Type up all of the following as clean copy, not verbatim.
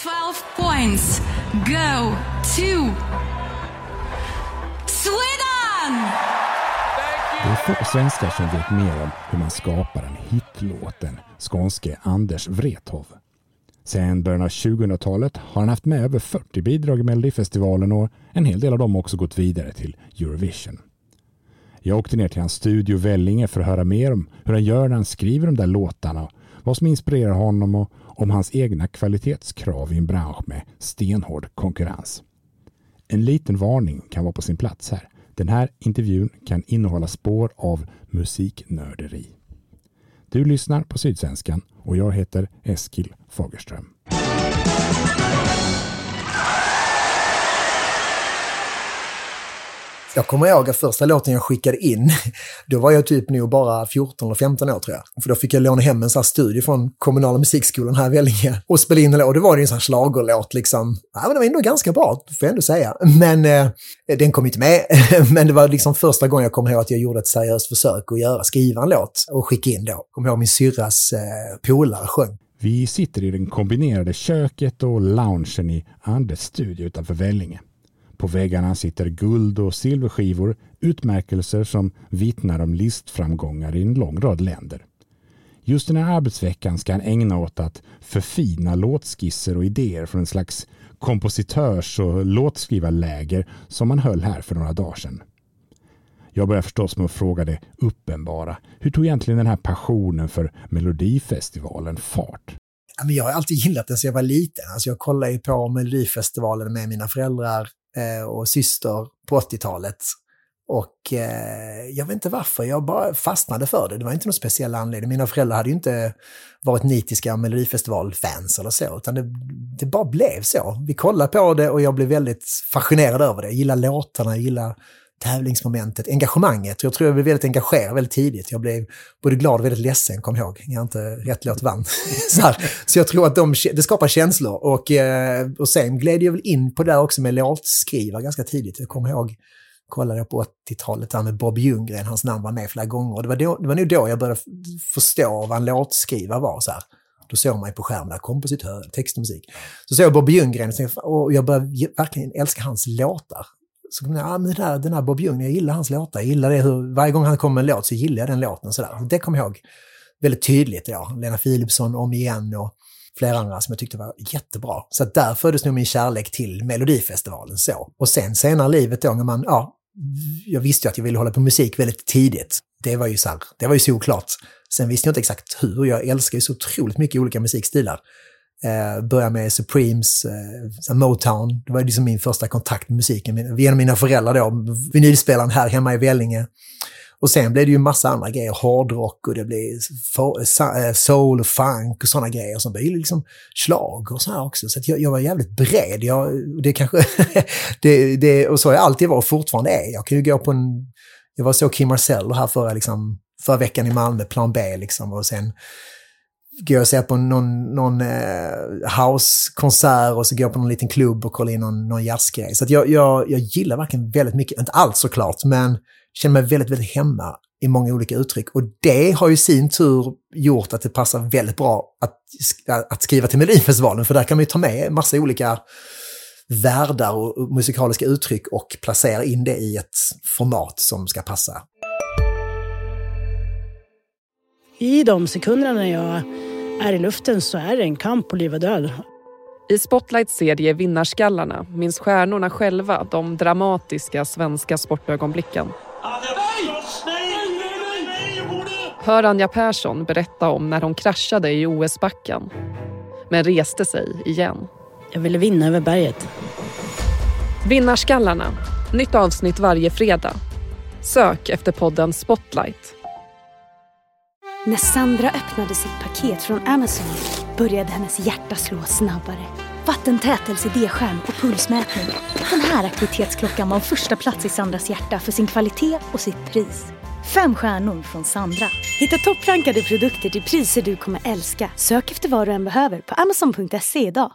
12 points go to Sweden! Det är få svenskar som vet mer om hur man skapar en hitlåt än skånske Anders Wrethov. Sen början av 2000-talet har han haft med över 40 bidrag i Melodifestivalen och en hel del av dem har också gått vidare till Eurovision. Jag åkte ner till hans studio Vellinge för att höra mer om hur han gör när han skriver de där låtarna, vad som inspirerar honom och om hans egna kvalitetskrav i en bransch med stenhård konkurrens. En liten varning kan vara på sin plats här. Den här intervjun kan innehålla spår av musiknörderi. Du lyssnar på Sydsvenskan och jag heter Eskil Fagerström. Jag kommer ihåg att första låten jag skickade in, då var jag typ nog bara 14 eller 15 år tror jag. För då fick jag låna hem en sån här studie från kommunala musikskolan här i Vellinge och spela in en låt. Och det var en sån här schlagerlåt liksom. Ja, men det var ändå ganska bra, får jag ändå säga. Men den kom inte med. Men det var liksom första gången jag kom ihåg att jag gjorde ett seriöst försök att skriva en låt och skicka in då. Kom ihåg min syrras polare sjöng. Vi sitter i den kombinerade köket och loungen i Anders studio utanför Vellinge. På väggarna sitter guld- och silverskivor, utmärkelser som vittnar om listframgångar i en lång rad länder. Just den här arbetsveckan ska han ägna åt att förfina låtskisser och idéer från en slags kompositörs- och låtskrivarläger som man höll här för några dagar sedan. Jag börjar förstås med att fråga det uppenbara. Hur tog egentligen den här passionen för Melodifestivalen fart? Men jag har alltid gillat den så jag var liten. Alltså jag kollade ju på Melodifestivalen med mina föräldrar och syster på 80-talet. Och jag vet inte varför, jag bara fastnade för det. Det var inte någon speciell anledning. Mina föräldrar hade ju inte varit nitiska Melodifestival-fans eller så. Utan det bara blev så. Vi kollade på det och jag blev väldigt fascinerad över det. Jag gillar låtarna, jag gillar tävlingsmomentet, engagemanget. Jag tror jag blev väldigt engagerad väldigt tidigt. Jag blev både glad och väldigt ledsen, kom ihåg. Jag har inte rätt låt vann. Så jag tror att det skapar känslor. Och sen gled jag väl in på det också med låtskriva ganska tidigt. Jag kommer ihåg, kollade jag på 80-talet där med Bob Ljunggren, hans namn var med flera gånger. Och det var nog då jag började förstå vad en låtskriva var så här. Då såg man ju på skärmen där, kompositör, text och musik. Så såg jag Bob Ljunggren och jag började verkligen älska hans låtar. Så men den här Bob Ljunggren, jag gillar hans låtar. Jag gillar det varje gång han kommer med en låt så gillar jag den låten. Så där. Det kommer jag ihåg väldigt tydligt. Ja. Lena Philipsson, Om igen och flera andra som jag tyckte var jättebra. Så att där föddes nog min kärlek till Melodifestivalen. Så. Och sen senare i livet då, när jag visste ju att jag ville hålla på musik väldigt tidigt. Det var ju såklart. Sen visste jag inte exakt hur. Jag älskar ju så otroligt mycket olika musikstilar. Började med Supremes, Motown. Det var liksom min första kontakt med musiken. Genom mina föräldrar då, vinylspelaren här hemma i Vellinge. Och sen blev det ju massa andra grejer. Hårdrock och det blev soul och funk och sådana grejer. Som blev liksom slag och så här också. Så att jag var jävligt bred. Det kanske och så har jag alltid varit och fortfarande är. Jag kan ju gå på jag var så Kim Marcel här förra veckan i Malmö, Plan B liksom. Och sen går jag och ser på någon house-konsert och så går jag på någon liten klubb och kollar in någon jazzgrej. Så att jag gillar verkligen väldigt mycket, inte allt såklart, men känner mig väldigt, väldigt hemma i många olika uttryck. Och det har ju sin tur gjort att det passar väldigt bra att skriva till Melodifestivalen, för där kan man ju ta med massa olika världar och musikaliska uttryck och placera in det i ett format som ska passa. I de sekunderna när jag är i luften så är det en kamp på liv och död. I Spotlights serie Vinnarskallarna minns stjärnorna själva de dramatiska svenska sportögonblicken. Hör Anja Persson berätta om när hon kraschade i OS-backen, men reste sig igen. Jag ville vinna över berget. Vinnarskallarna. Nytt avsnitt varje fredag. Sök efter podden Spotlight. När Sandra öppnade sitt paket från Amazon började hennes hjärta slå snabbare. Vattentät LCD-skärm och pulsmätning. Den här aktivitetsklockan var första plats i Sandras hjärta för sin kvalitet och sitt pris. 5 stjärnor från Sandra. Hitta topprankade produkter till priser du kommer älska. Sök efter vad du än behöver på amazon.se idag.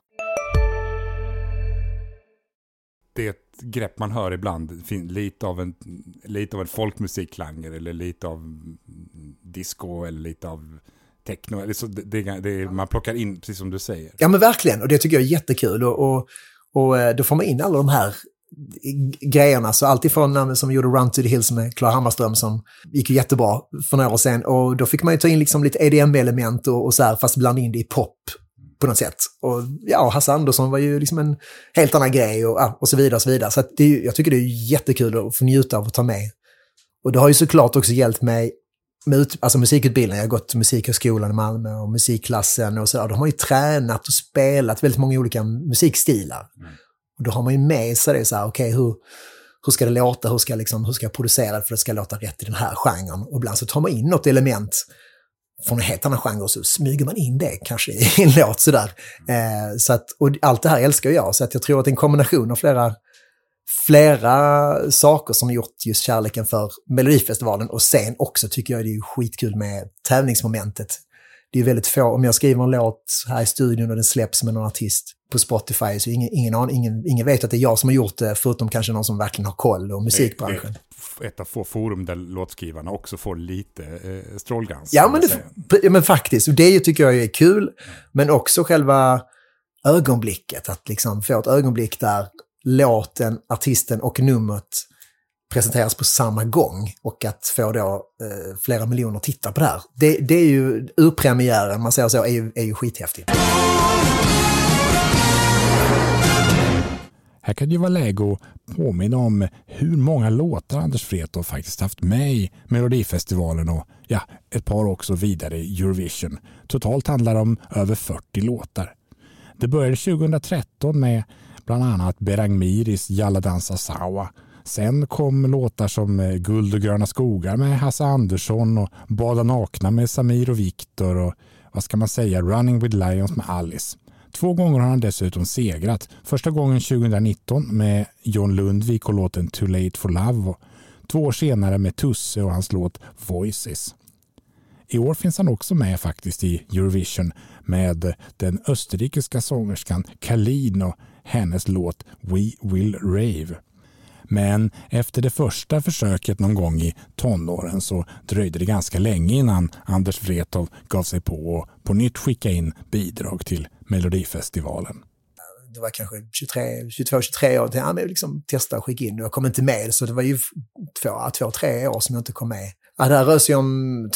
Det är ett grepp man hör ibland, lite av en folkmusikklang eller lite av disco eller lite av techno. Man plockar in, precis som du säger. Ja men verkligen, och det tycker jag är jättekul. Och då får man in alla de här grejerna. Så alltifrån som gjorde Run to the Hills med Klara Hammarström som gick ju jättebra för några år sedan. Och då fick man ju ta in liksom lite EDM-element och så här, fast blanda in det i pop på något sätt. Och ja, Hasse Andersson var ju liksom en helt annan grej och så vidare och så vidare. Så att jag tycker det är jättekul att få njuta av att ta med. Och det har ju såklart också hjälpt mig med musikutbildning. Jag har gått till Musikhögskolan i Malmö och musikklassen och så. De har ju tränat och spelat väldigt många olika musikstilar. Och då har man ju med sig det så här, okej, hur ska det låta? Hur ska jag producera det för att det ska låta rätt i den här genren? Och ibland så tar man in något element från en helt annan genre och så smyger man in det kanske i en låt sådär. Så att, och allt det här älskar jag. Så att jag tror att en kombination av flera saker som har gjort just kärleken för Melodifestivalen, och sen också tycker jag det är skitkul med tävlingsmomentet. Det är väldigt få, om jag skriver en låt här i studion och den släpps med någon artist på Spotify så ingen vet att det är jag som har gjort det, förutom kanske någon som verkligen har koll och musikbranschen. Det är ett av få forum där låtskrivarna också får lite strålglans. Ja men faktiskt, och det tycker jag är kul, men också själva ögonblicket, att liksom få ett ögonblick där låten, artisten och numret presenteras på samma gång och att få då flera miljoner tittare på det här. Det är ju urpremiären, man säger så, är ju skithäftigt. Här kan det ju vara läge att påminna om hur många låtar Anders Wrethov faktiskt haft med i Melodifestivalen och ett par också vidare i Eurovision. Totalt handlar det om över 40 låtar. Det började 2013 med bland annat Berang Miris Jalla dansa Sawa. Sen kom låtar som Guld och gröna skogar med Hasse Andersson och Bada nakna med Samir och Viktor och vad ska man säga, Running with Lions med Alice. 2 gånger har han dessutom segrat. Första gången 2019 med John Lundvik och låten Too Late for Love och 2 år senare med Tusse och hans låt Voices. I år finns han också med faktiskt i Eurovision med den österrikiska sångerskan Kalin och hennes låt We Will Rave. Men efter det första försöket någon gång i tonåren så dröjde det ganska länge innan Anders Wrethov gav sig på att på nytt skicka in bidrag till Melodifestivalen. Det var kanske 22-23 år till att liksom testa och skicka in. Jag kom inte med, så det var ju 2-3 år som jag inte kom med. Ja, det här rör sig om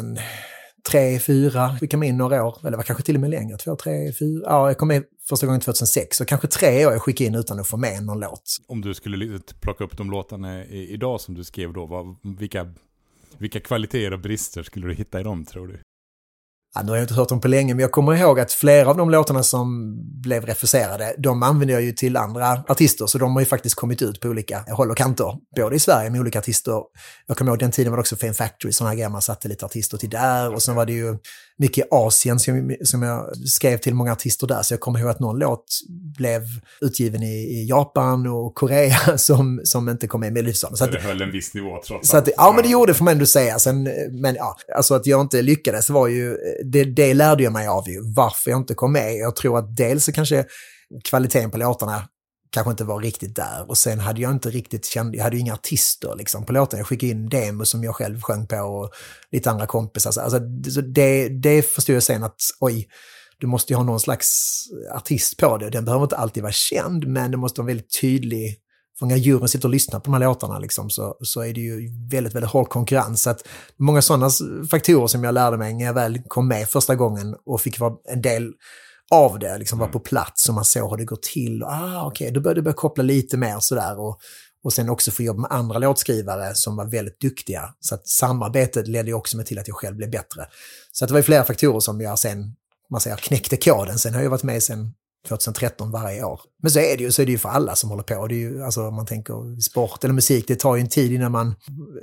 2003-2004. Vi kom in några år, eller det var kanske till och med längre, 2-3-4. Ja, jag kom med första gången 2006, så kanske 3 år jag skickade in utan att få med någon låt. Om du skulle plocka upp de låtarna idag som du skrev då, vilka kvaliteter och brister skulle du hitta i dem, tror du? Ja, nu har jag inte hört dem på länge, men jag kommer ihåg att flera av de låtarna som blev refuserade, de använder jag ju till andra artister, så de har ju faktiskt kommit ut på olika håll och kanter, både i Sverige med olika artister. Jag kommer ihåg den tiden var det också Fame Factory, sådana här grejer, man satte lite artister till där, och sen var det ju mycket i Asien som jag skrev till många artister där, så jag kommer ihåg att någon låt blev utgiven i Japan och Korea som inte kom med i Melodifestivalen. Så det höll en viss nivå trots så att, ja, men det gjorde, får man ändå säga. Sen, men ja, alltså att jag inte lyckades var ju, det lärde jag mig av ju, varför jag inte kom med. Jag tror att dels så kanske kvaliteten på låtarna kanske inte var riktigt där, och sen hade jag inte riktigt känt, jag hade ju inga artister liksom på låten. Jag skickade in demo som jag själv sjöng på och lite andra kompisar. Alltså det förstod jag sen att du måste ju ha någon slags artist på det. Den behöver inte alltid vara känd, men det måste vara väldigt tydlig. För när juryn sitter och lyssnar på de här låtarna liksom, så är det ju väldigt, väldigt hård konkurrens. Så att många sådana faktorer som jag lärde mig när jag väl kom med första gången och fick vara en del av det, liksom var på plats och man såg hur det går till. Okej, då började jag koppla lite mer sådär, och sen också få jobba med andra låtskrivare som var väldigt duktiga. Så att samarbetet ledde ju också med till att jag själv blev bättre. Så att det var ju flera faktorer som jag sen, man säger, knäckte koden. Sen har jag varit med sen 2013 varje år. Men så är det ju för alla som håller på. Det är ju, alltså, om man tänker sport eller musik, det tar ju en tid innan man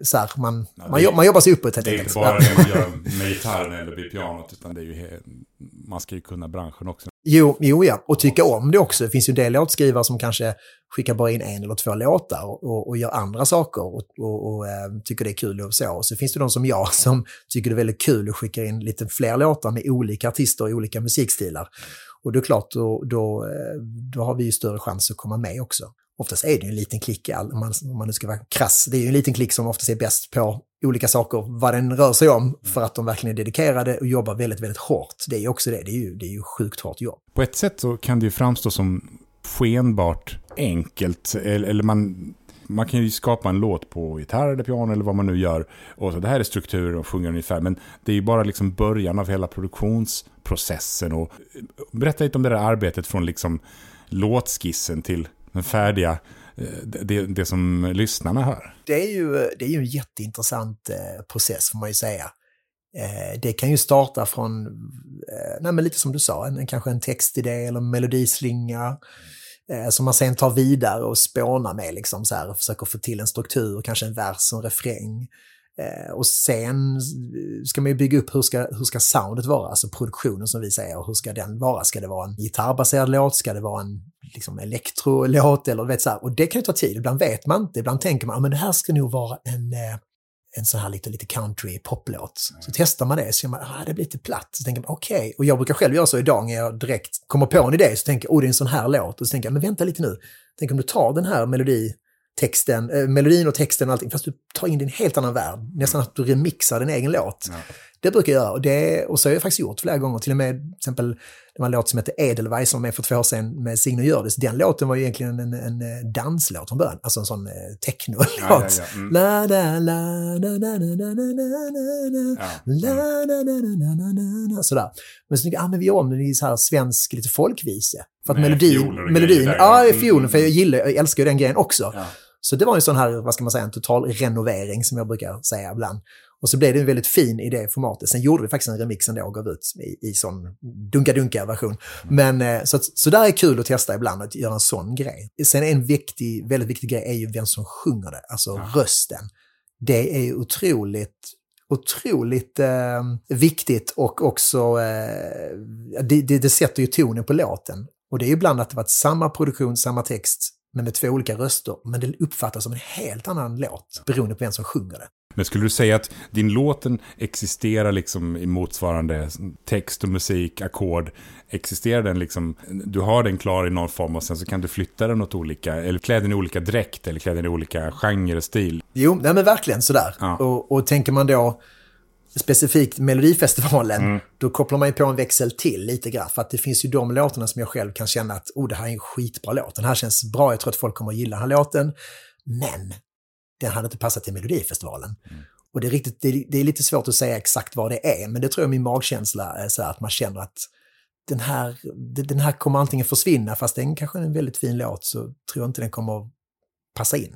jobbar sig uppåt. Det är inte bara det man gör med gitarren eller vid pianot, utan det är ju, man ska ju kunna branschen också. Jo, ja. Och tycka om det också. Det finns ju en del låtskrivare som kanske skickar bara in 1 eller 2 låtar och gör andra saker och tycker det är kul och så. Och så finns det de som jag som tycker det är väldigt kul att skicka in lite fler låtar med olika artister och olika musikstilar. Och det är klart, då har vi ju större chans att komma med också. Oftast är det ju en liten klick, om man nu ska vara krass. Det är ju en liten klick som oftast är bäst på olika saker, vad den rör sig om, för att de verkligen är dedikerade och jobbar väldigt, väldigt hårt. Det är ju också det. Det är ju sjukt hårt jobb. På ett sätt så kan det ju framstå som skenbart enkelt, eller man kan ju skapa en låt på gitarr eller piano eller vad man nu gör, och så det här är strukturen och sjunger ungefär, men det är ju bara liksom början av hela produktionsprocessen. Och berätta lite om det där arbetet från liksom låtskissen till den färdiga, det som lyssnarna hör. Det är ju en jätteintressant process, får man ju säga. Det kan ju starta från, men lite som du sa, kanske en textidé eller en melodislinga som man sen tar vidare och spånar med liksom så här, och försöker få till en struktur, kanske en vers och en refräng. Och sen ska man ju bygga upp hur ska soundet vara, alltså produktionen som vi säger, och hur ska den vara? Ska det vara en gitarrbaserad låt? Ska det vara en liksom elektrolåt? Eller vet så här. Och det kan ju ta tid, ibland vet man inte, ibland tänker man men det här ska nog vara en sån här lite country poplåt. Så testar man det, så man, det blir lite platt. Så tänker man, okej. Och jag brukar själv göra så idag när jag direkt kommer på en idé, så tänker jag, det är en sån här låt. Och så tänker jag, men vänta lite nu. Tänk om du tar den här melodin och texten och allting, fast du tar in din helt annan värld. Nästan att du remixar din egen låt. Ja. Det brukar jag göra. Och så har jag faktiskt gjort flera gånger. Till och med, till exempel, det var en låt som heter Edelweiss som är för 2 år sedan med Signe Gördis. Den låten var ju egentligen en danslåt från början. Alltså en sån techno-låt. Ja. La la la la la la la la la sådär. Men så tänkte jag, men vi gör om den i så här svensk lite folkvise. För att melodin, fiolen, för jag älskar ju den grejen också. Ja. Så det var en sån här, vad ska man säga, en total renovering som jag brukar säga ibland. Och så blev det en väldigt fin i det formatet. Sen gjorde vi faktiskt en remix ändå och gav ut i sån dunka-version. Men så där är kul att testa ibland, att göra en sån grej. Sen en väldigt viktig grej är ju vem som sjunger det, alltså rösten. Det är ju otroligt viktigt, och också det sätter ju tonen på låten. Och det är ju ibland att det varit samma produktion, samma text, men med 2 olika röster. Men det uppfattas som en helt annan låt beroende på vem som sjunger det. Men skulle du säga att din låten existerar liksom i motsvarande text och musik, ackord? Existerar den liksom, du har den klar i någon form och sen så kan du flytta den åt olika, eller klä den i olika dräkt eller klä den i olika genre och stil? Jo, nej men verkligen sådär. Ja. Och tänker man då specifikt Melodifestivalen, då kopplar man ju på en växel till lite grann. För att det finns ju de låtarna som jag själv kan känna att det här är en skitbra låt. Den här känns bra, jag tror att folk kommer att gilla den här låten. Men den hade inte passat till Melodifestivalen. Och det är lite svårt att säga exakt vad det är. Men det tror jag min magkänsla är så att man känner att den här kommer antingen försvinna, fast den kanske är en väldigt fin låt, så tror jag inte den kommer att passa in.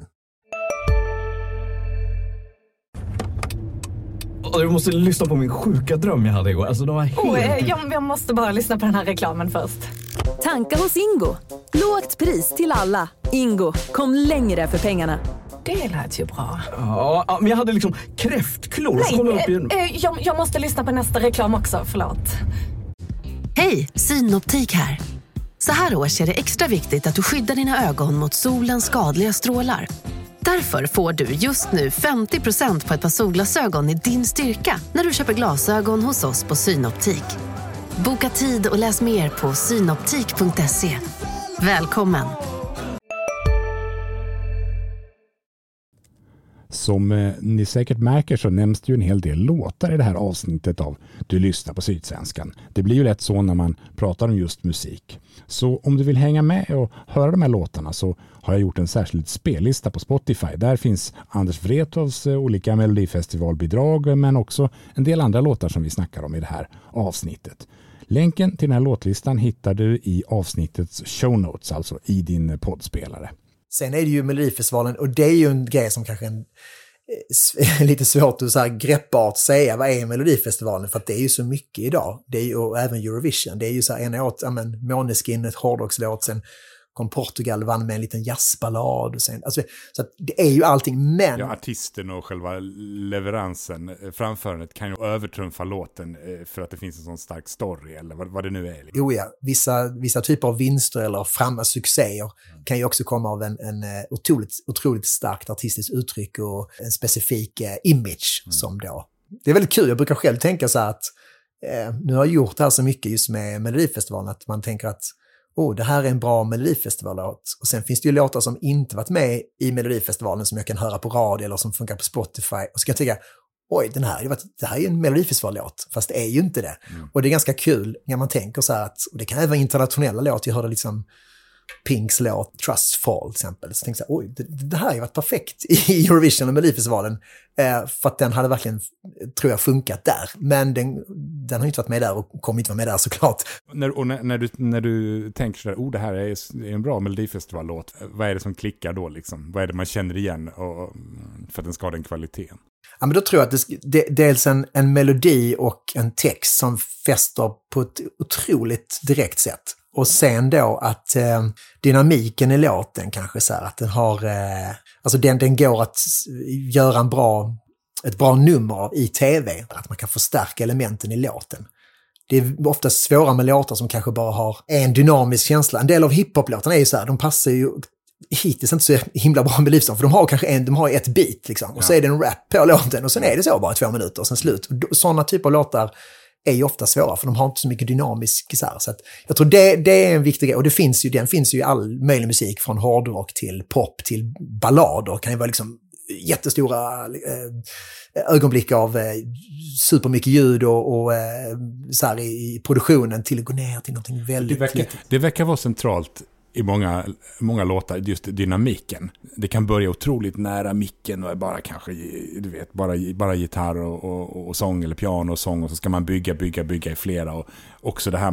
Du måste lyssna på min sjuka dröm jag hade igår. Alltså, de var helt... jag måste bara lyssna på den här reklamen först. Tanka hos Ingo. Lågt pris till alla. Ingo, kom längre för pengarna. Det lät ju bra. Ja, men jag hade liksom kräftklor. Jag måste lyssna på nästa reklam också, förlåt. Hej, Synoptik här. Så här års är det extra viktigt att du skyddar dina ögon mot solens skadliga strålar. Därför får du just nu 50% på ett par solglasögon i din styrka när du köper glasögon hos oss på Synoptik. Boka tid och läs mer på synoptik.se. Välkommen! Som ni säkert märker så nämns det ju en hel del låtar i det här avsnittet av Du lyssnar på Sydsvenskan. Det blir ju lätt så när man pratar om just musik. Så om du vill hänga med och höra de här låtarna så har jag gjort en särskild spellista på Spotify. Där finns Anders Wrethofs olika Melodifestivalbidrag, men också en del andra låtar som vi snackar om i det här avsnittet. Länken till den här låtlistan hittar du i avsnittets show notes, alltså i din poddspelare. Sen är det ju Melodifestivalen, och det är ju en grej som kanske är lite svårt att så här greppbart säga vad är Melodifestivalen, för att det är ju så mycket idag. Det är ju, och även Eurovision, det är ju så här ena åt, Måneskin, ett hårdrockslåt, sen kom Portugal, vann med en liten jazzballad och sen, alltså, så att det är ju allting, men... Ja, artisten och själva leveransen, framförandet kan ju övertrumfa låten för att det finns en sån stark story eller vad det nu är. Jo ja, vissa typer av vinster eller framma succéer kan ju också komma av en otroligt starkt artistiskt uttryck och en specifik image som då. Det är väldigt kul, jag brukar själv tänka så här att nu har jag gjort det här så mycket just med Melodifestivalen att man tänker att det här är en bra Melodifestivallåt. Och sen finns det ju låtar som inte varit med i Melodifestivalen som jag kan höra på radio eller som funkar på Spotify. Och så kan jag tänka, det här är ju en Melodifestivallåt, fast det är ju inte det. Och det är ganska kul när man tänker så här att, och det kan även vara internationella låt, jag hörde liksom Pinks låt Trust Fall till exempel. Så tänkte jag, det här har ju varit perfekt i Eurovision och Melodifestivalen, för att den hade verkligen, tror jag, funkat där. Men den har inte varit med där och kommer inte vara med där såklart. När du tänker så där, det här är en bra Melodifestivallåt, vad är det som klickar då liksom? Vad är det man känner igen för att den ska ha den kvaliteten? Ja, men då tror jag att det är dels en melodi och en text som fäster på ett otroligt direkt sätt. Och sen då att dynamiken i låten kanske så här, att den har, alltså den går att göra ett bra nummer av i tv. Att man kan förstärka elementen i låten. Det är ofta svåra med låtar som kanske bara har en dynamisk känsla. En del av hiphop-låtarna är ju så här, de passar ju hittills inte så himla bra med livsform, för de har kanske ett beat liksom, och så är det en rap på låten och sen är det så bara 2 minuter och sen slut. Sådana typer av låtar är ju ofta svåra för de har inte så mycket dynamisk så att jag tror det är en viktig grej, och den finns ju i all möjlig musik från hårdrock till pop till ballader, kan ju vara liksom jättestora ögonblick av supermycket ljud och så här i produktionen till att gå ner till någonting väldigt... Det verkar vara centralt i många låtar, just dynamiken. Det kan börja otroligt nära micken och är bara kanske, du vet, bara gitarr och sång eller piano och sång, och så ska man bygga i flera, och också det här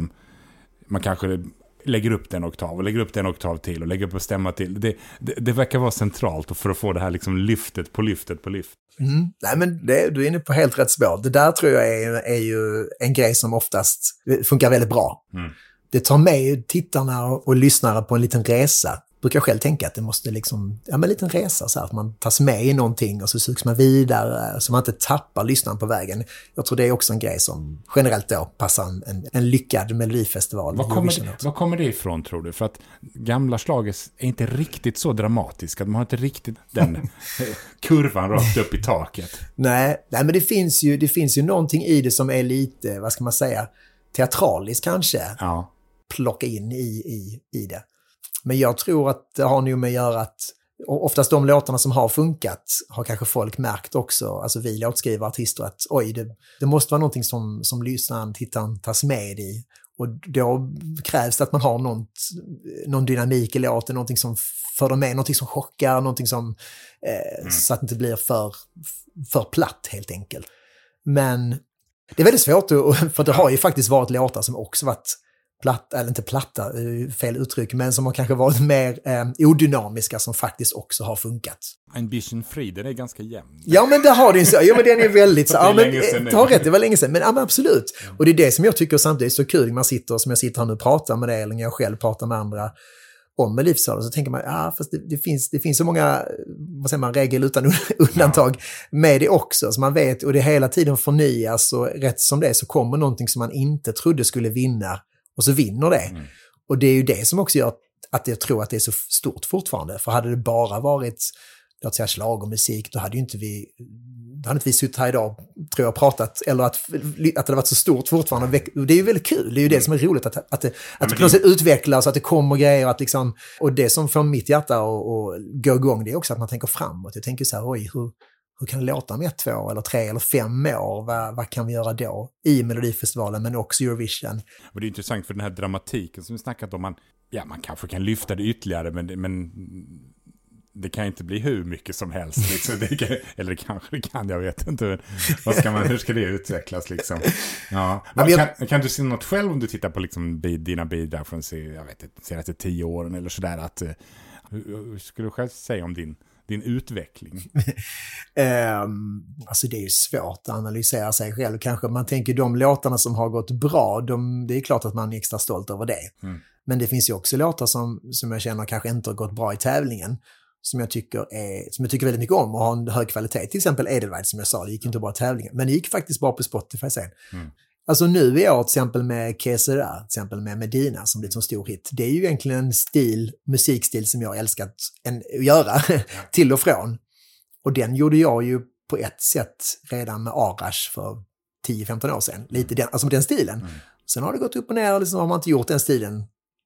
man kanske lägger upp den oktav och lägger upp den oktav till och lägger upp en stämma till. Det verkar vara centralt, och för att få det här liksom lyftet på lyft. Nej, men du är inne på helt rätt spår. Det där tror jag är ju en grej som oftast funkar väldigt bra. Det tar med tittarna och lyssnare på en liten resa. Brukar jag själv tänka att det måste liksom, en liten resa så här, att man tas med i någonting och så sugs man vidare så man inte tappar lyssnaren på vägen. Jag tror det är också en grej som generellt då passar en lyckad Melodifestival. Vad kommer det ifrån, tror du? För att gamla slager är inte riktigt så dramatiska. De har inte riktigt den kurvan rakt upp i taket. Nej, men det finns ju någonting i det som är lite, vad ska man säga, teatraliskt kanske. Ja. Plocka in i det. Men jag tror att det har nog med att göra att oftast de låtarna som har funkat har kanske folk märkt också, alltså vi låtskrivare, artister, att det måste vara någonting som lyssnaren, tittaren tas med i. Och då krävs det att man har någon dynamik i låten, någonting som för dem med, någonting som chockar, någonting som så att det inte blir för platt helt enkelt. Men det är väldigt svårt, för det har ju faktiskt varit låtar som också varit platta, eller inte platta, fel uttryck, men som har kanske varit mer odynamiska, som faktiskt också har funkat. Ambition Free, den är ganska jämn. Ja, men det har den så. Ja, men den är väldigt så. Ja, men ta rätt, det var länge sedan. Men ja, men absolut. Och det är det som jag tycker samtidigt är så kul när man sitter, som jag sitter här nu och pratar med det, eller när jag själv pratar med andra om Melodifestivalen, så tänker man, fast det finns så många, vad säger man, regel utan undantag med det också, så man vet, och det hela tiden förnyas, och rätt som det är så kommer någonting som man inte trodde skulle vinna, och så vinner det. Och det är ju det som också gör att jag tror att det är så stort fortfarande, för hade det bara varit, låt säga, slag och musik, då hade inte vi suttit här idag, tror jag, pratat, eller att det hade varit så stort fortfarande. Det är ju väldigt kul, det är ju det som är roligt, att det på något sätt utvecklas, att det kommer grejer, att liksom, och det som får mitt hjärta att gå igång, det är också att man tänker framåt. Jag tänker så här, hur kan det låta om 1, 2 eller 3 eller 5 år? Vad kan vi göra då i Melodifestivalen, men också Eurovision? Och det är intressant för den här dramatiken som vi snackat om. Man kanske kan lyfta det ytterligare, men det kan inte bli hur mycket som helst. Liksom. Eller kanske det kan, jag vet inte. Hur ska det utvecklas? Liksom? Ja. Kan du se något själv om du tittar på liksom, dina bidrag från senaste 10 åren eller sådär? Hur skulle du själv säga om din utveckling? Alltså det är ju svårt att analysera sig själv. Kanske man tänker de låtarna som har gått bra, det är klart att man är extra stolt över det. Men det finns ju också låtar som jag känner kanske inte har gått bra i tävlingen, som jag tycker väldigt mycket om och har en hög kvalitet. Till exempel Edelweiss, som jag sa, det gick inte bra i tävlingen, men det gick faktiskt bra på Spotify sen. Alltså nu är jag till exempel med Kesera, till exempel med Medina, som blivit en stor hit. Det är ju egentligen en musikstil som jag älskat att göra till och från. Och den gjorde jag ju på ett sätt redan med Arash för 10-15 år sedan. Lite den stilen. Sen har det gått upp och ner, och liksom har man inte gjort den stilen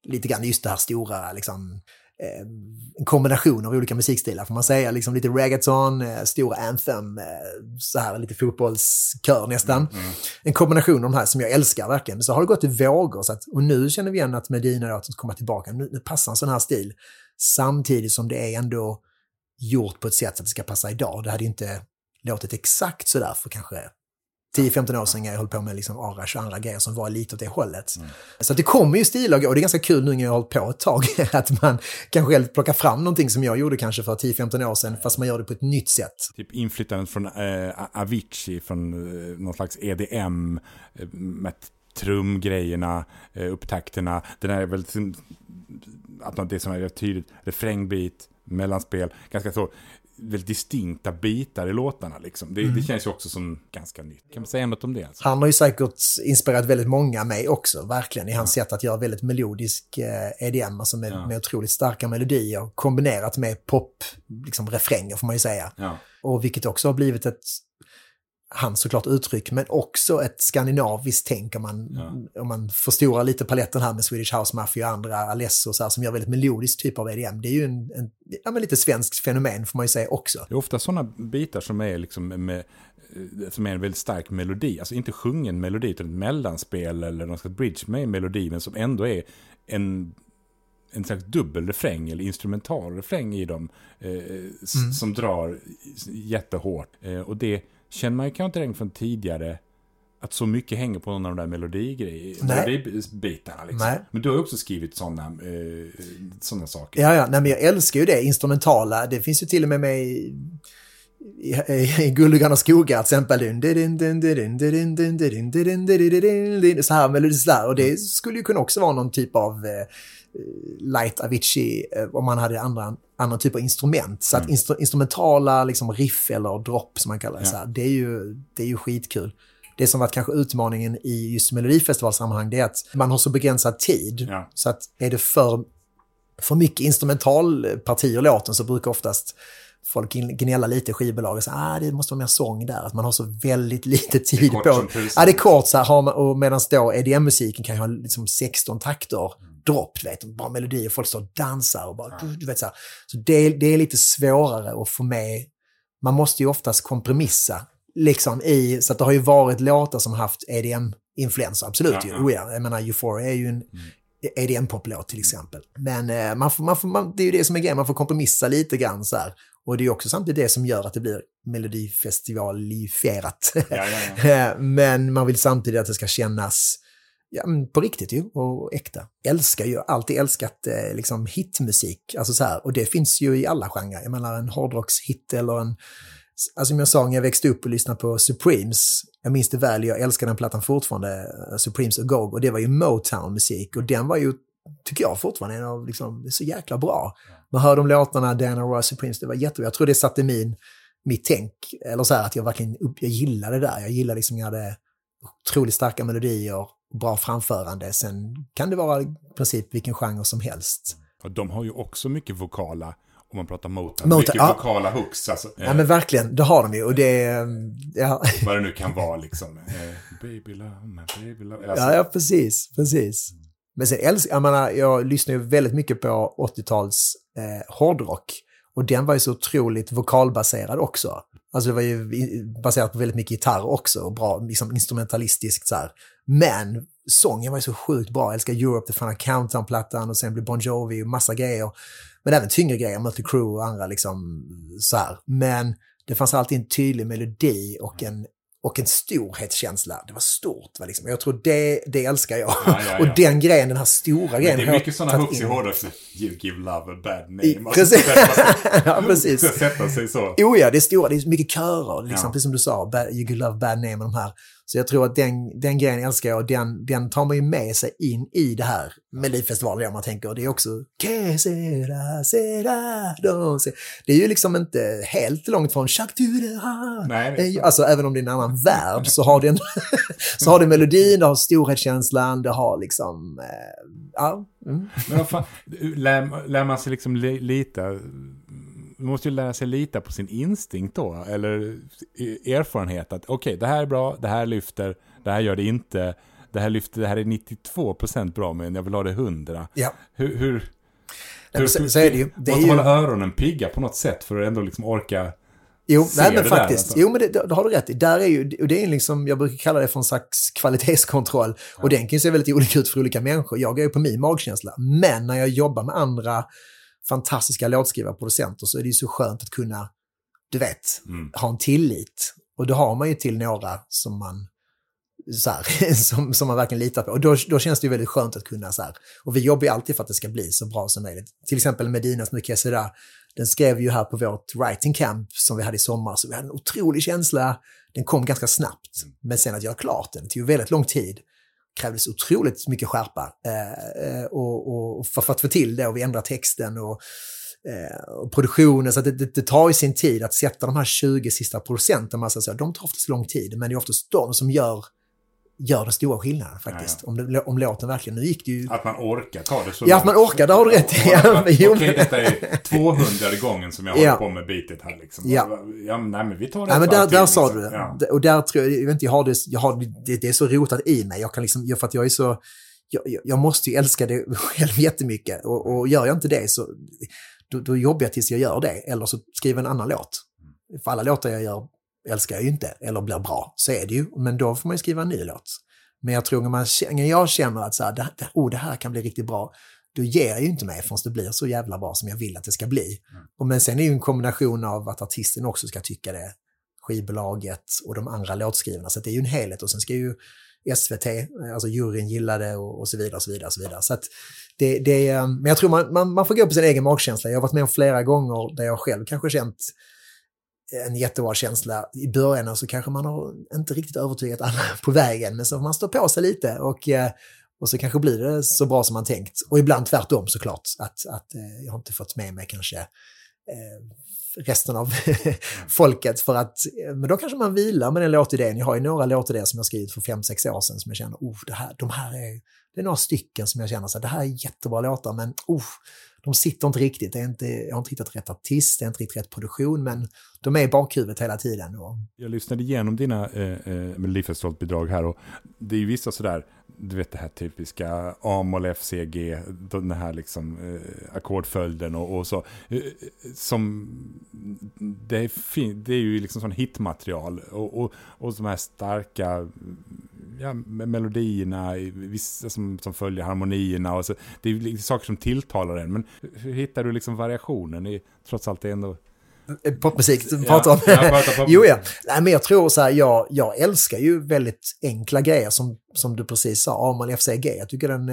lite grann just det här stora, liksom, en kombination av olika musikstilar får man säga, liksom lite reggaeton, stora anthem, så här lite fotbollskör nästan. En kombination av de här som jag älskar verkligen. Så har det gått i vågor, så att, och nu känner vi igen att Medina då, att komma tillbaka, nu passar en sån här stil, samtidigt som det är ändå gjort på ett sätt så att det ska passa idag. Det hade inte låtit exakt sådär för kanske 10-15 år sedan jag höll på med liksom Arash och andra grejer som var lite åt det hållet. Så att det kommer ju stilar, och det är ganska kul nu när jag har hållit på ett tag att man kan själv plocka fram någonting som jag gjorde kanske för 10-15 år sedan, fast man gör det på ett nytt sätt. Typ inflytandet från Avicii, från någon slags EDM med trumgrejerna, upptakterna. Den är väl att det som är tydligt, refrängbit, mellanspel, ganska så väldigt distinkta bitar i låtarna liksom. Det känns ju också som ganska nytt. Kan man säga något om det? Alltså? Han har ju säkert inspirerat väldigt många mig också, verkligen, i hans sätt att göra väldigt melodisk EDM, alltså med otroligt starka melodier kombinerat med pop, liksom refränger får man ju säga. Ja. Och vilket också har blivit ett, hans såklart uttryck, men också ett skandinaviskt tänk om man förstorar lite paletten här med Swedish House Mafia och andra Alesso så här, som gör väldigt melodisk typ av EDM. Det är ju en lite svenskt fenomen får man ju säga också. Det är ofta sådana bitar som är liksom som är en väldigt stark melodi, alltså inte sjungen melodi utan ett mellanspel eller någon slags bridge med melodi, men som ändå är en slags dubbelrefräng eller instrumental refräng i dem som drar jättehårt. Och det känner man ju kanske inte redan från tidigare, att så mycket hänger på någon av de där melodibitarna. Liksom. Men du har ju också skrivit sådana saker. Ja, nej, men jag älskar ju det instrumentala. Det finns ju till och med i Gulligan och skogar till exempel. Så här melodiskt där. Och det skulle ju kunna också vara någon typ av light Avicii om man hade annan typ av instrument. Så att instrumentala liksom riff eller dropp som man kallar det, så här, det är ju skitkul. Det som varit kanske utmaningen i just Melodifestivalsammanhang, det är att man har så begränsad tid. Ja. Så att är det för mycket instrumentalpartier i låten så brukar oftast folk gnälla lite skivbolag och säga det måste vara mer sång där. Att man har så väldigt lite tid på. Det är kort så här, och medan då EDM-musiken kan ju ha liksom 16 takter dropp, bara melodier, folk står och dansar och bara, du vet så här. Så det är lite svårare att få med. Man måste ju oftast kompromissa liksom så att det har ju varit låtar som haft EDM-influenser, absolut. Jag menar, Euphoria är ju en EDM-poplåt till exempel. Men det är ju det som är grejen, man får kompromissa lite grann så här. Och det är ju också samtidigt det som gör att det blir melodifestivalifierat. Men man vill samtidigt att det ska kännas på riktigt ju, och äkta. Alltid älskat liksom hitmusik, alltså så här, och det finns ju i alla genrer. Jag menar en hårdrockshit eller alltså som jag sa när jag växte upp och lyssnade på Supremes, jag minns det väl, jag älskar den plattan fortfarande, Supremes och Go, och det var ju Motown-musik, och den var ju, tycker jag fortfarande, en av liksom, det är så jäkla bra. Man hör de låtarna, Diana Ross, Supremes, det var jättebra. Jag tror det satte mitt tänk, eller så här, att jag verkligen jag gillade det där. Jag gillade liksom, jag hade otroligt starka melodier, bra framförande. Sen kan det vara i princip vilken genre som helst. Och de har ju också mycket vokala, om man pratar Motown, mycket vokala hooks. Alltså, ja, men verkligen, det har de ju. Och det, vad det nu kan vara liksom. Baby love, baby love. Alltså. Ja, precis. Men sen jag lyssnar ju väldigt mycket på 80-tals hårdrock. Och den var ju så otroligt vokalbaserad också. Alltså det var ju baserat på väldigt mycket gitarr också. Och bra, liksom instrumentalistiskt så här. Men sången var ju så sjukt bra. Jag älskar Europe, The Final Countdown-plattan. Och sen blev Bon Jovi och massa grejer. Men även tyngre grejer, Mötley Crüe och andra liksom så här. Men det fanns alltid en tydlig melodi och en storhetskänsla. Det var stort. Liksom. Jag tror det älskar jag. Ja. Och den grejen, den här stora grejen. Men det är mycket sådana hooks i hårdrock. You give love a bad name. Precis. Ja, precis. Sätta sig så. Jo, ja, det är stora. Det är mycket körer. Liksom, precis som du sa. You give love a bad name och de här. Så jag tror att den grejen älskar jag. Och den tar man ju med sig in i det här Melodifestivalen. Man tänker. Och det är också det är ju liksom inte helt långt från Nej, alltså även om det är en annan värld så har den så har det melodin, det har storhetskänslan, det har liksom Men vad fan, lär man sig liksom lita? Man måste ju lära sig lita på sin instinkt då, eller erfarenhet att okej, det här är bra, det här lyfter, det här gör det inte, det här är 92% bra, men jag vill ha det 100. Ja. Hur så är det ju. Det måste hålla öronen pigga på något sätt för att ändå liksom orka. Jo, se nej, men det faktiskt. där, alltså. Jo, men det har du rätt i. Där är ju, och det är liksom, jag brukar kalla det för en slags kvalitetskontroll. Ja. Och den kan ju se väldigt olika ut för olika människor. Jag går ju på min magkänsla. Men när jag jobbar med andra fantastiska låtskrivare och producenter så är det ju så skönt att kunna, du vet, ha en tillit. Och då har man ju till några som man så här, som man verkligen litar på. Och då känns det ju väldigt skönt att kunna så här. Och vi jobbar ju alltid för att det ska bli så bra som möjligt. Till exempel Medinas Nukesera, den skrev ju här på vårt writing camp som vi hade i sommar. Så vi hade en otrolig känsla. Den kom ganska snabbt. Men sen att göra klart den, det tog ju väldigt lång tid. Krävdes otroligt mycket skärpa. Och för att få till det, och vi ändrar texten och produktionen, så att det tar ju sin tid att sätta de här 20 sista procenten. Man säger, de tar oftast lång tid, men det är oftast de som gör den stora skillnaden faktiskt. Ja. Om låten verkligen, nu gick det ju... Att man orkar ta det så långt. Att man orkar, det har du rätt i. Okej, detta är 200 gången som jag håller på med bitet här liksom. Ja. Nej, men vi tar det. Nej, men där sa du det. Ja. Och där tror jag vet inte, det är så rotat i mig. Jag kan liksom, för att jag är så... Jag måste ju älska det själv jättemycket. Och gör jag inte det så... Då jobbar jag tills jag gör det. Eller så skriver en annan låt. För alla låtar jag gör älskar jag ju inte. Eller blir bra. Så är det ju. Men då får man ju skriva en ny låt. Men jag tror när jag känner att så här, det här kan bli riktigt bra. Då ger jag ju inte mig förrän det blir så jävla bra som jag vill att det ska bli. Men sen är ju en kombination av att artisten också ska tycka det. Skivbolaget och de andra låtskrivarna. Så det är ju en helhet. Och sen ska ju SVT, alltså juryn gillar det och så vidare och så vidare och så vidare. Så att men jag tror man får gå på sin egen magkänsla. Jag har varit med om flera gånger där jag själv kanske känt en jättebra känsla. I början så kanske man har inte riktigt övertygat alla på vägen, men så man står på sig lite och så kanske blir det så bra som man tänkt. Och ibland tvärtom såklart, att jag har inte fått med mig kanske resten av folket, för att, men då kanske man vilar med den låtidén. Jag har ju några låtidéer som jag skrivit för 5-6 år sedan som jag känner, det är några stycken som jag känner så här, det här är jättebra låtar, men de sitter inte riktigt. Jag har inte hittat rätt artist, det är inte riktigt rätt produktion, men de är i bakhuvudet hela tiden. Jag lyssnade igenom dina Melodifestivalbidrag här, och det är ju vissa sådär, du vet det här typiska A-moll FCG, den här liksom ackordföljden och så, som det är ju liksom sån hitmaterial och de här starka melodierna, vissa som följer harmonierna, och så, det är saker som tilltalar en. Men hur hittar du liksom variationen i, trots allt det ändå popmusik du pratar om? Jo, ja. Nej, men jag tror så här, jag älskar ju väldigt enkla grejer som du precis sa, A-moll FCG. Jag tycker den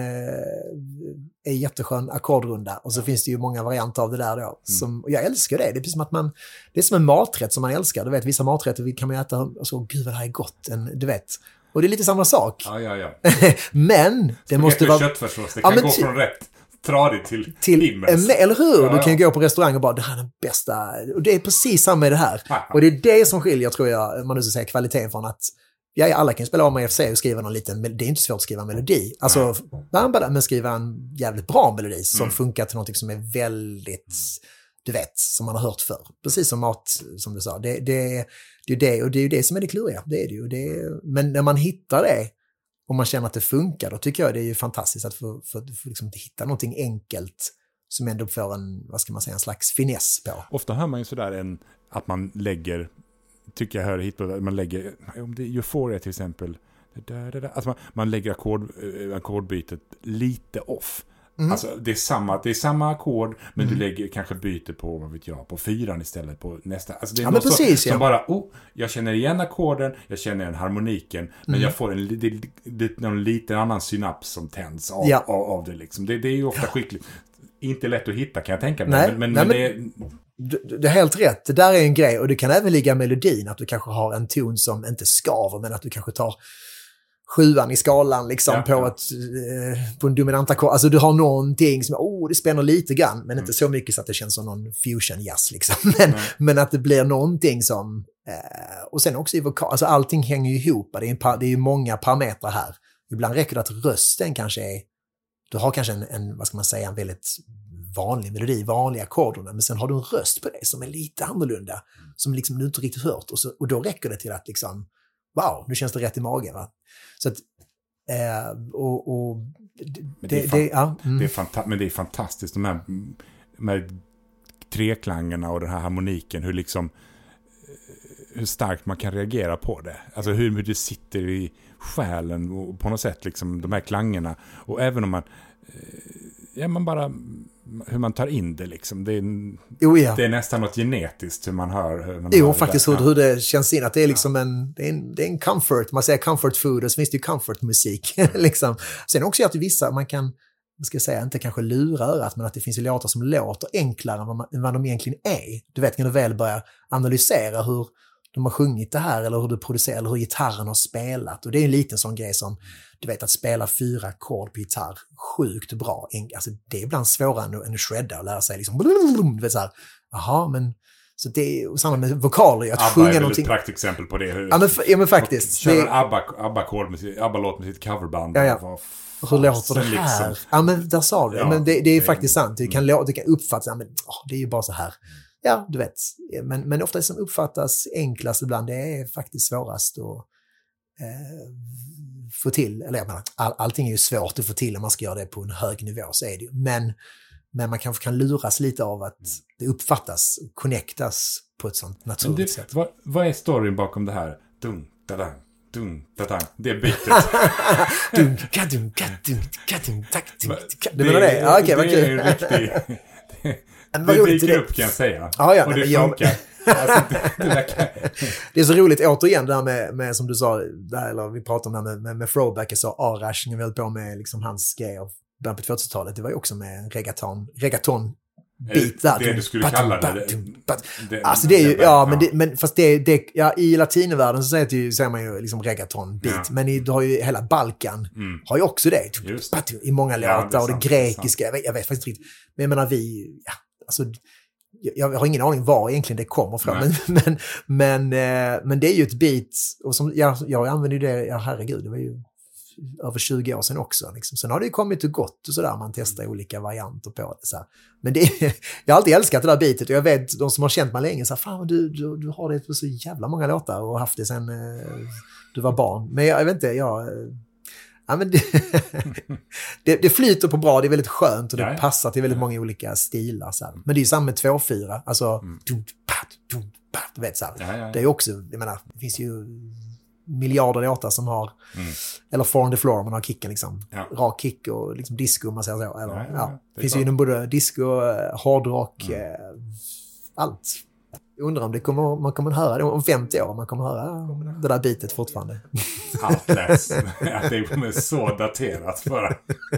är jätteskön ackordrunda, och så finns det ju många varianter av det där då. Och jag älskar det. Det är precis som att det är som en maträtt som man älskar. Du vet, vissa maträtter kan man äta och så, gud vad det här är gott. Du vet. Och det är lite samma sak. Ja. Men det måste vara... köttfärsås, det kan gå från rätt tradigt till himmels. Eller hur? Ja. Du kan ju gå på restaurang och bara, det här är den bästa. Och det är precis samma med det här. Och det är det som skiljer, tror jag, man nu ska säga, kvaliteten från att alla kan spela AMFC och skriva någon liten, det är inte svårt att skriva en melodi. Alltså, men skriva en jävligt bra melodi som funkar till något som är väldigt, du vet, som man har hört förr. Precis som mat, som du sa. Det är det, och det är ju det som är det kluriga. Det är det ju. Men när man hittar det och man känner att det funkar, då tycker jag det är ju fantastiskt att få liksom hitta någonting enkelt som ändå får en, vad ska man säga, en slags finess på. Ofta hör man ju sådär att man lägger, tycker jag hör hit på, man lägger, om det är Euphoria till exempel, alltså man lägger ackordbytet lite off. Alltså det är samma ackord, men du lägger kanske byte på, vad vet jag, på 4 istället på nästa. Alltså det är något precis, som bara, jag känner igen ackorden, jag känner igen harmoniken, men jag får en liten annan synaps som tänds av det liksom. Det är ju ofta skickligt. Inte lätt att hitta, kan jag tänka mig. Men det är... Du är helt rätt. Det där är en grej, och det kan även ligga melodin, att du kanske har en ton som inte skaver, men att du kanske tar 7:an i skalan liksom på en dominant ackord. Alltså du har någonting som det spänner lite grann, men inte så mycket så att det känns som någon fusion jazz liksom. Men att det blir någonting som och sen också i vokal, alltså allting hänger ju ihop. Det är ju många parametrar här. Ibland räcker det att rösten kanske är, du har kanske en vad ska man säga, en väldigt vanlig melodi, vanliga ackorderna, men sen har du en röst på det som är lite annorlunda, som liksom du inte riktigt hört, och då räcker det till att liksom, wow, nu känns det rätt i magen, va? Så att Men det är fantastiskt, de här treklangerna och den här harmoniken, hur starkt man kan reagera på det. Alltså hur det sitter i själen och på något sätt liksom, de här klangerna. Och även om man hur man tar in det liksom. Det är nästan något genetiskt hur man hör. Hur det känns in. Att det är liksom det är en comfort. Man säger comfort food och så finns det ju comfort musik. liksom. Sen också att vissa, man kan, inte kanske lura örat, men att det finns låtar som låter enklare än vad de egentligen är. Du vet, när du väl börjar analysera hur de har sjungit det här eller hur du producerar eller hur gitarren har spelat. Och det är en liten sån grej som, du vet, att spela 4 ackord på gitarr sjukt bra. Alltså, det är ibland svårare än att shredda och lära sig liksom, du vet så här, jaha, men så det är samma med vokaler, att sjunga någonting. ABBA är ett praktexempel på det. Men faktiskt. Köra en ABBA-låt med sitt coverband. Ja. Hur låter det här? Liksom. Ja, men där sa du. Ja, men det är faktiskt sant. Det kan uppfattas, men det är ju bara så här. Ja, du vet. Men ofta det som uppfattas enklast ibland, det är faktiskt svårast att få till. Eller jag menar, allting är ju svårt att få till om man ska göra det på en hög nivå, så är det ju. Men man kanske kan luras lite av att det uppfattas och connectas på ett sånt naturligt sätt. Vad är storyn bakom det här? Dum-da-dang. Det är bytet. Du menar det? Ja, okej, vad kul. Det dyker upp, kan jag säga. Och det funkar. Det är så roligt återigen det här med som du sa, eller vi pratade om det här med throwback, så Arash, när vi höll på med liksom hans grej av början på 2000-talet, det var ju också med reggaeton beat där. Det du skulle kalla det. Alltså det är ju, men fast i latinvärlden så säger man ju liksom reggaeton beat, men du har ju hela Balkan har ju också det. I många låtar och det grekiska, jag vet faktiskt inte riktigt. Men jag menar alltså jag har ingen aning var egentligen det kommer från, men det är ju ett beat, och som jag använder det, herregud, det var ju över 20 år sedan också. Liksom. Sen har det ju kommit och gått och sådär, man testar olika varianter på det. Så här. Men jag har alltid älskat det där beatet, och jag vet de som har känt mig länge, så här, fan du har det på så jävla många låtar och haft det sen du var barn. Men jag vet inte, det flyter på bra, det är väldigt skönt och det passar till väldigt många olika stilar. Så här. Men det är ju samma med 2-4, alltså du vet så här. Det är också, jag menar, det finns ju miljarder låtar som har eller Four on the Floor, man har kicken liksom, rak kick och liksom disco, man säger så, eller det finns ju inom både disco, hårdrock, allt. Jag undrar om man kommer höra det om 50 år, man kommer höra det där bitet fortfarande. Heartless. Det är så daterat för.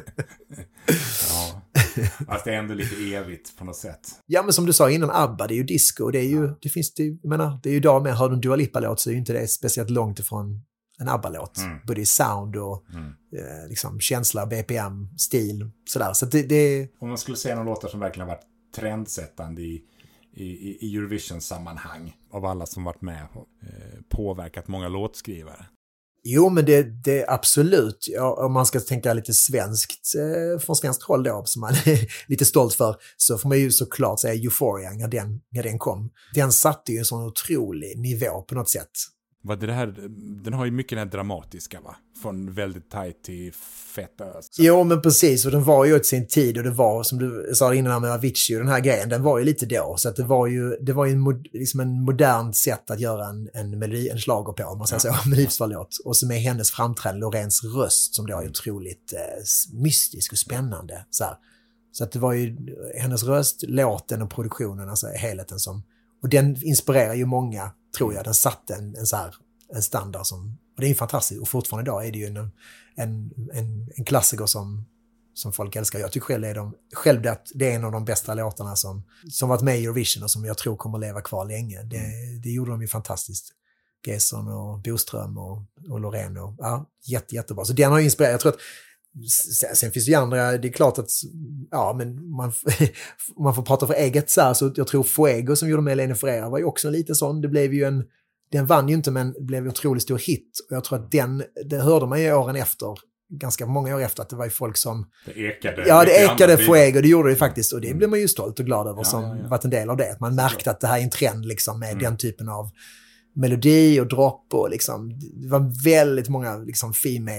Alltså det är ändå lite evigt på något sätt. Ja, men som du sa innan, ABBA, det är ju disco, det är ju det är ju idag med, hör du en Dua Lipa-låt så är ju inte det speciellt långt ifrån en ABBA-låt. Både i sound och liksom känsla, BPM, stil, sådär. Så det om man skulle säga några låtar som verkligen har varit trendsättande i Eurovision-sammanhang av alla som varit med och påverkat många låtskrivare. Jo, men det absolut. Om man ska tänka lite svenskt, från svenskt håll då, som man är lite stolt för, så får man ju såklart säga Euphoria när den kom. Den satte ju en sån otrolig nivå på något sätt. Den har ju mycket den här dramatiska, va? Från väldigt tajt till fett ös. Jo, men precis. Och den var ju åt sin tid, och det var, som du sa innan med Avicii, den här grejen, den var ju lite då. Så att det var ju liksom en modern sätt att göra en melodi, en schlager på, om man säger så, en melodifestivallåt. Och så med hennes framträdande, Lorens röst, som då är otroligt mystisk och spännande. Så att det var ju hennes röst, låten och produktionen, alltså helheten som... Och den inspirerar ju många, tror jag. Den satte en standard som... Och det är ju fantastiskt. Och fortfarande idag är det ju en klassiker som folk älskar. Jag tycker själv att det är en av de bästa låtarna som varit med i Eurovision och som jag tror kommer leva kvar länge. Det gjorde de ju fantastiskt. Gesson och Boström och Loreen. Jättebra. Så den har ju inspirerat. Jag tror att sen finns det ju andra, det är klart att men man får prata för eget så jag tror Fuego som gjorde med Elena Ferreira var ju också en liten sån, det blev ju den vann ju inte, men det blev en otroligt stor hit, och jag tror att det hörde man ju åren efter, ganska många år efter, att det var ju folk som det ekade Fuego, det gjorde det ju faktiskt, och det blev man ju stolt och glad över som varit en del av det, att man märkte att det här är en trend liksom med den typen av melodi och dropp, och liksom det var väldigt många liksom female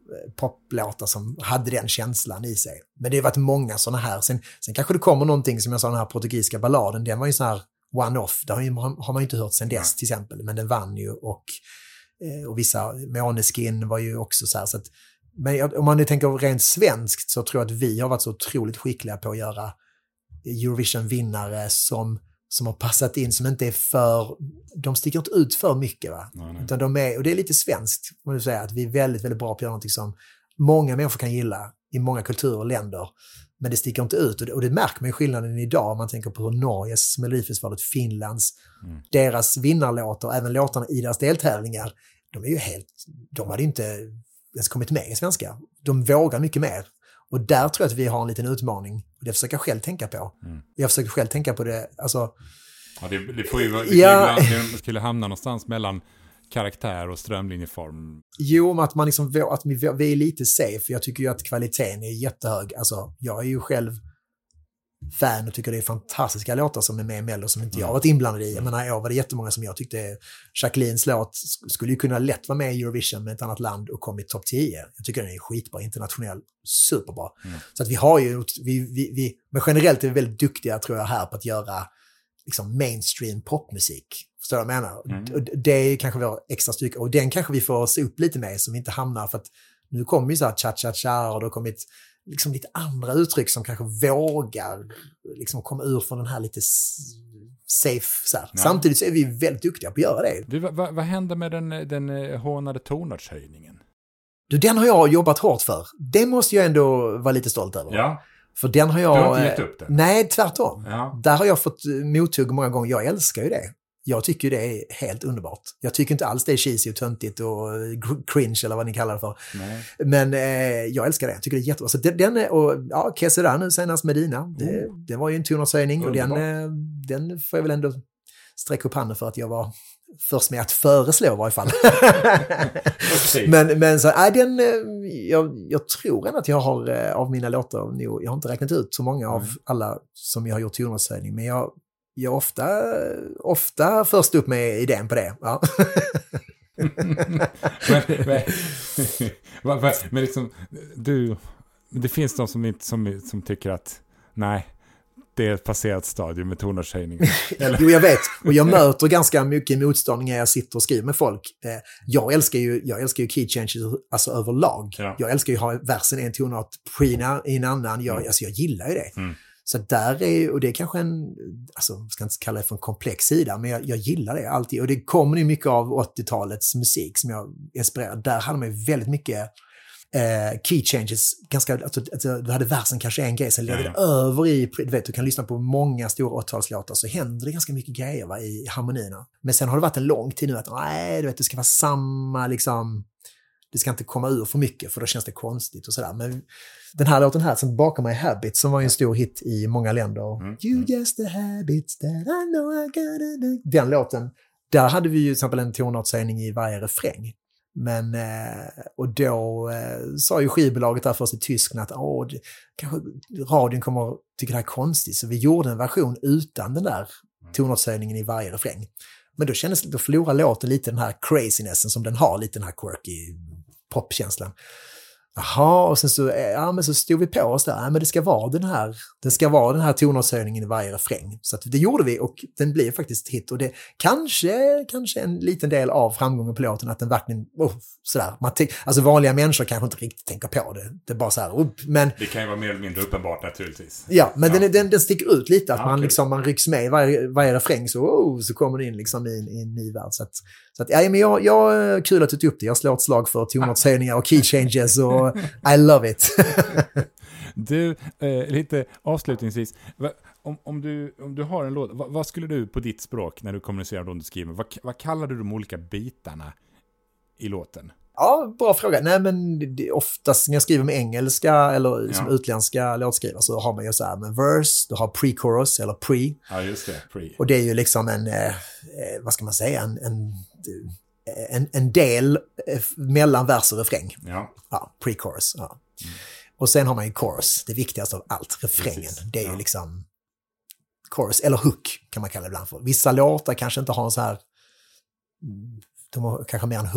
poplåtar som hade den känslan i sig. Men det har varit många sådana här. Sen kanske det kommer någonting som jag sa, den här portugisiska balladen, den var ju sån här one-off. Det har man ju inte hört sen dess till exempel. Men den vann ju och vissa Måneskin var ju också så här. Så att, men om man nu tänker rent svenskt så tror jag att vi har varit så otroligt skickliga på att göra Eurovision-vinnare som har passat in, som inte är de sticker inte ut för mycket, va? Nej. Utan och det är lite svenskt, må du säga, att vi är väldigt, väldigt bra på att göra någonting som många människor kan gilla i många kulturer och länder, men det sticker inte ut, och det märker man ju skillnaden idag om man tänker på hur Norges Melodifestivalet, Finlands, deras vinnarlåtar, även låtarna i deras deltävlingar, de hade inte ens kommit med i svenska. De vågar mycket mer. Och där tror jag att vi har en liten utmaning. Och det försöker jag själv tänka på. Jag försöker själv tänka på det. Alltså, ja, det får ju vara... Det skulle hamna någonstans mellan karaktär och strömlinjeform. Jo, att man liksom, att vi är lite safe. Jag tycker ju att kvaliteten är jättehög. Alltså, jag är ju själv fan och tycker det är fantastiska låtar som är med i Mello som inte jag har varit inblandad i. Jag menar, var det jättemånga som jag tyckte Jacquelines låt skulle ju kunna lätt vara med i Eurovision med ett annat land och kommit topp 10. Jag tycker den är skitbra, internationell, superbra. Så att vi har ju, men generellt är vi väldigt duktiga, tror jag, här på att göra liksom mainstream popmusik. Förstår du vad jag menar? Och det är kanske vår extra styrka, och den kanske vi får se upp lite med, som vi inte hamnar, för att nu kommer ju så här cha-cha-cha, och det har kommit liksom lite andra uttryck som kanske vågar liksom komma ur från den här lite safe så här. Ja. Samtidigt så är vi väldigt duktiga på att göra det. Du, vad hände med den hånade tonartshöjningen? Du, den har jag jobbat hårt för. Det måste jag ändå vara lite stolt över. Ja. För den har jag... Du har inte gett upp den? Nej, tvärtom. Ja. Där har jag fått mothugg många gånger. Jag älskar ju det. Jag tycker det är helt underbart. Jag tycker inte alls det är cheesy och töntigt och cringe eller vad ni kallar det för. Nej. Men jag älskar det. Jag tycker det är jättebra. Så den är, och ja, Kese där nu senast med Dina. Det var ju en tonartshöjning, och den får jag väl ändå sträcka upp handen för att jag var först med att föreslå i varje fall. men så, jag tror ändå att jag har av mina låtar, jag har inte räknat ut så många av alla som jag har gjort tonartshöjning, men jag ofta först upp med idén på det. Ja. men liksom, det finns de som tycker att nej, det är ett passerat stadium med tonartshöjningen. Jo, jag vet. Och jag möter ganska mycket motstånd när jag sitter och skriver med folk. Jag älskar ju key changes, alltså överlag. Ja. Jag älskar ju att ha versen en tonart, prina i en annan. Jag gillar ju det. Så där är, och det är kanske jag ska inte kalla det för en komplex sida, men jag gillar det alltid. Och det kommer ju mycket av 80-talets musik som jag inspirerar. Där hade man ju väldigt mycket key changes. Du hade versen kanske en grej, sen ledde det över i, du kan lyssna på många stora 80-talslåtar, så händer det ganska mycket grejer i harmonierna. Men sen har det varit en lång tid nu att det ska vara samma liksom, det ska inte komma ur för mycket, för då känns det konstigt och sådär. Men den här låten här som bakom My Habits, som var en stor hit i många länder. You just the habits that I know I gotta do. Den låten, där hade vi ju till exempel en tonartshöjning i varje refräng. Men, och då sa ju skivbolaget där först i Tyskland att kanske radion kommer att tycka det här är konstigt. Så vi gjorde en version utan den där tonartshöjningen i varje refräng. Men då förlorar låten lite den här crazinessen som den har, lite den här quirky popkänslan. Jaha, och sen så stod vi på oss där. Men det ska vara den här tonartshöjningen i varje refräng. Så att det gjorde vi, och den blev faktiskt hit. Och det kanske en liten del av framgången på låten, att den verkligen sådär. Alltså vanliga människor kanske inte riktigt tänker på det. Det är bara så här, men det kan ju vara mer eller mindre uppenbart naturligtvis. Ja, men den sticker ut lite, att man rycks med i varje refräng, så kommer det in liksom i en ny värld. Så att men jag kul att du tog upp det. Jag slår ett slag för tonartshöjningar och key changes, och I love it. Du, lite avslutningsvis, om du har en låt, vad skulle du på ditt språk, när du kommunicerar och du skriver, vad kallar du de olika bitarna i låten? Ja, bra fråga. Nej, men oftast när jag skriver med engelska eller liksom utländska låtskrivare, så har man ju så här med verse, du har pre-chorus eller pre. Ja, just det, pre. Och det är ju liksom vad ska man säga, en del mellan vers och refräng. Ja, pre-chorus. Ja. Och sen har man ju chorus, det viktigaste av allt, refrängen. Precis. Det är ju liksom chorus, eller hook kan man kalla det ibland för. Vissa låtar kanske inte har en så här, de har kanske mer en hook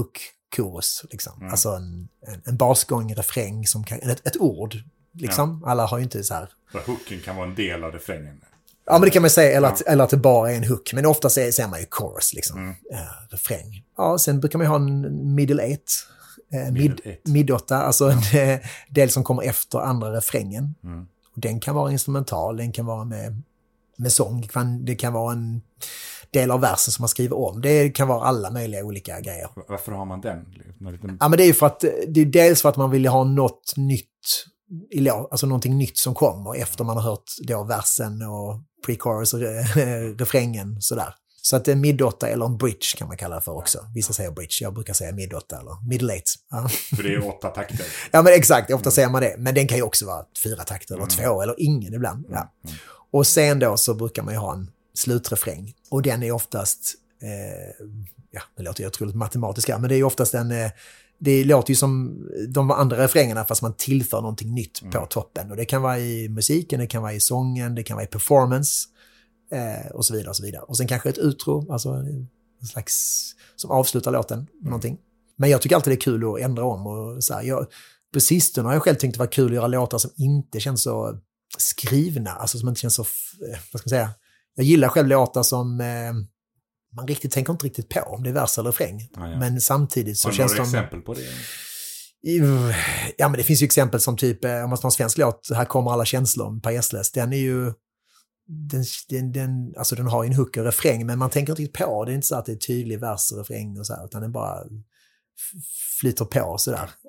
chorus. Liksom. Alltså en basgång, refräng, som kan, ett ord. Liksom. Alla har ju inte så här... För hooken kan vara en del av refrängen. Ja, men det kan man säga. Eller att det bara är en hook. Men ofta säger man ju chorus, liksom. Refräng. Ja, sen brukar man ju ha en middle eight. Mid-8, alltså en del som kommer efter andra refrängen. Den kan vara instrumental, den kan vara med sång, det kan vara en del av versen som man skriver om. Det kan vara alla möjliga olika grejer. Varför har man den? Ja, men det är ju för att det är dels för att man vill ha något nytt, alltså någonting nytt som kommer efter man har hört då versen och pre-chorus och refrängen sådär. Så att det är mid-8 eller en bridge kan man kalla det för också. Vissa säger bridge, jag brukar säga mid-8 eller middle-8. Ja. För det är 8 takter. Ja, men exakt, ofta säger man det. Men den kan ju också vara 4 takter eller 2 eller ingen ibland. Ja. Och sen då så brukar man ju ha en slutrefräng. Och den är oftast, det låter ju otroligt matematiskt, men det är ju oftast det låter ju som de andra refrängerna fast man tillför någonting nytt på toppen. Och det kan vara i musiken, det kan vara i sången, det kan vara i performance. Och så vidare och så vidare. Och sen kanske ett utro, alltså en slags som avslutar låten någonting. Men jag tycker alltid det är kul att ändra om och så här, på sistone har jag själv tänkt att det var kul att göra låtar som inte känns så skrivna, alltså som inte känns så, vad ska man säga, jag gillar själv låtar som man tänker inte riktigt på om det är vers eller refräng. Men samtidigt så känns de... Har du exempel på det? Ja, men det finns ju exempel som typ, om man tar en svensk låt, Här kommer alla känslor, Per Gessles, den är ju alltså den har ju en hook och refräng, men man tänker inte riktigt på det är inte så att det är tydlig vers och refräng och så här, utan den bara flyter på så där.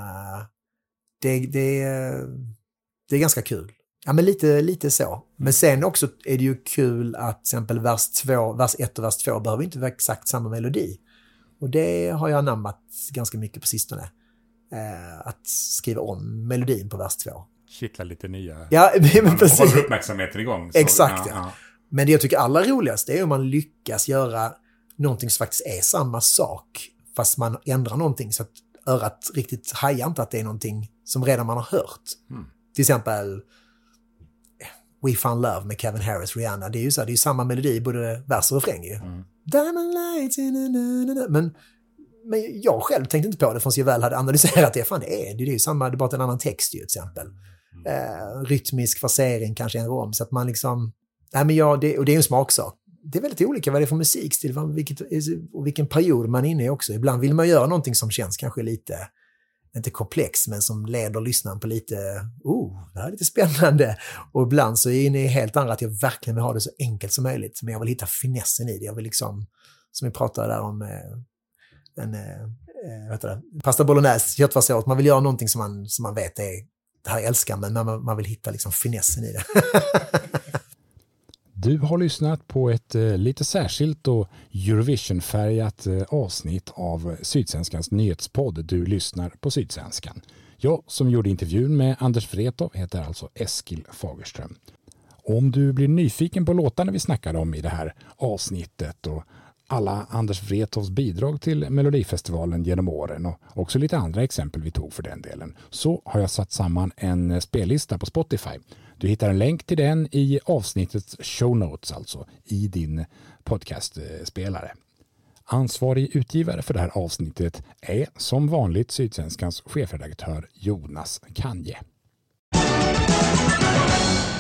Det är ganska kul. Ja, men lite så. Men sen också är det ju kul att till exempel vers 1 och vers 2 behöver inte vara exakt samma melodi. Och det har jag anammat ganska mycket på sistone. Att skriva om melodin på vers 2. Kittla lite nya. Ja, men precis. Håller uppmärksamheten igång. Så, exakt, ja. Men det jag tycker allra roligast är om man lyckas göra någonting som faktiskt är samma sak fast man ändrar någonting så att örat riktigt hajar inte att det är någonting som redan man har hört. Till exempel We Found Love med Kevin Harris, Rihanna. Det är ju så, det är ju samma melodi, både vers och refräng ju. Diamond lights, men jag själv tänkte inte på det förrän jag väl hade analyserat det. Fan, det är ju samma, det är bara en annan text ju, till exempel. Rytmisk fasering, kanske en rom. Så att man liksom... och det är ju en smaksak. Det är väldigt olika vad det är för musikstil, vilken period man är inne i också. Ibland vill man göra någonting som känns kanske lite, inte komplex, men som leder lyssnaren på lite, det här är lite spännande. Och ibland så är jag inne i helt andra att jag verkligen vill ha det så enkelt som möjligt. Men jag vill hitta finessen i det. Jag vill liksom, som vi pratade där om... pasta bolognese, köttfärssås. Man vill göra någonting som man vet är det här älskar, men man vill hitta liksom finessen i det. Du har lyssnat på ett lite särskilt och Eurovision-färgat avsnitt av Sydsvenskans nyhetspodd. Du lyssnar på Sydsvenskan. Jag som gjorde intervjun med Anders Wrethov heter alltså Eskil Fagerström. Om du blir nyfiken på låtarna vi snackade om i det här avsnittet och alla Anders Wrethovs bidrag till Melodifestivalen genom åren och också lite andra exempel vi tog för den delen, så har jag satt samman en spellista på Spotify. Du hittar en länk till den i avsnittets show notes, alltså i din podcastspelare. Ansvarig utgivare för det här avsnittet är som vanligt Sydsvenskans chefredaktör Jonas Kanje.